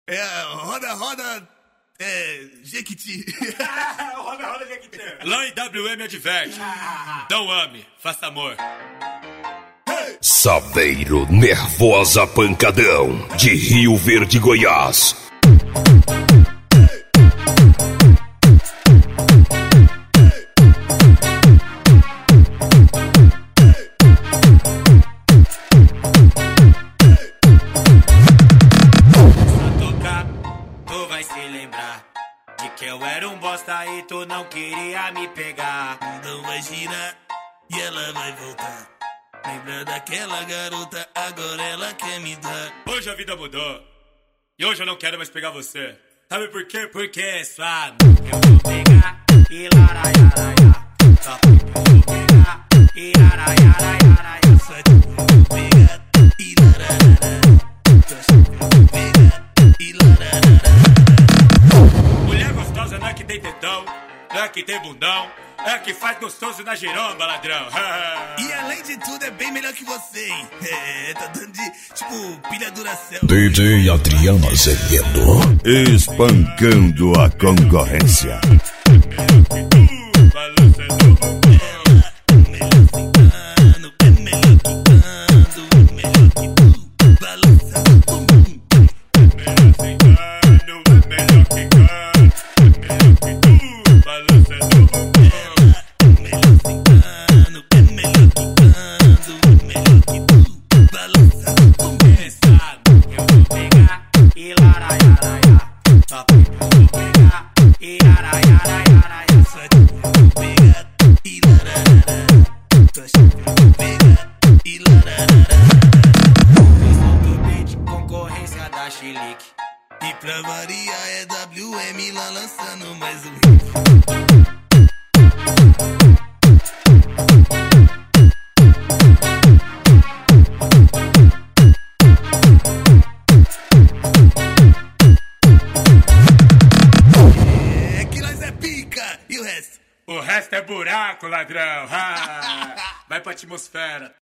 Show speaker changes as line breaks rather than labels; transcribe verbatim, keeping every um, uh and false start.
É, roda, roda, é, Jequiti.
Roda, roda, Jequiti.
Lá em W M adverte. Não ame, faça amor.
Saveiro Nervosa Pancadão, de Rio Verde, Goiás.
Tu vai se lembrar de que eu era um bosta e tu não queria me pegar.
Então vai girar e ela vai voltar. Lembra daquela garota, agora ela quer me dar.
Hoje a vida mudou e hoje eu não quero mais pegar você. Sabe por quê? Porque é sua eu vou pegar e laraiaraia. Só que eu vou pegar e laraiaraia.
Só que eu vou pegar e laraiaraia. Só que eu vou pegar e laraiaraia.
Mulher gostosa não é que tem tetão, não é que tem bundão, é que faz gostoso na giromba, ladrão.
E além de tudo é bem melhor que você, hein? É, tá dando de, tipo, pilha Duracell.
D J Adriano Azevedo, espancando a concorrência.
E pra variar é W M lá lançando mais um hit. É que nós é pica e o resto?
O resto é buraco, ladrão. Ah, vai pra atmosfera.